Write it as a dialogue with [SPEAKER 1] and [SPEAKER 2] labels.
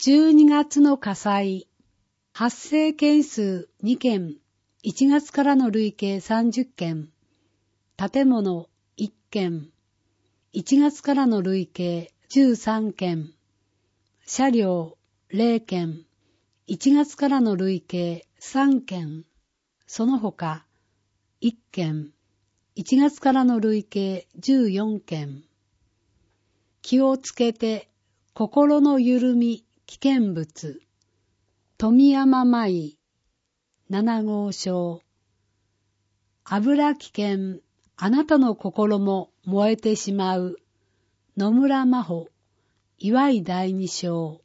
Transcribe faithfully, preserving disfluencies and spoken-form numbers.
[SPEAKER 1] じゅうにがつの火災、発生件数にけん、いちがつからの累計さんじゅっけん、建物いっけん、いちがつからの累計じゅうさんけん、車両ゼロけん、いちがつからの累計さんけん、その他いっけん、いちがつからの累計じゅうよんけん。気をつけて、心の緩み、危険物。富山舞、七号章。油危険、あなたの心も燃えてしまう。野村真帆、岩井第二章。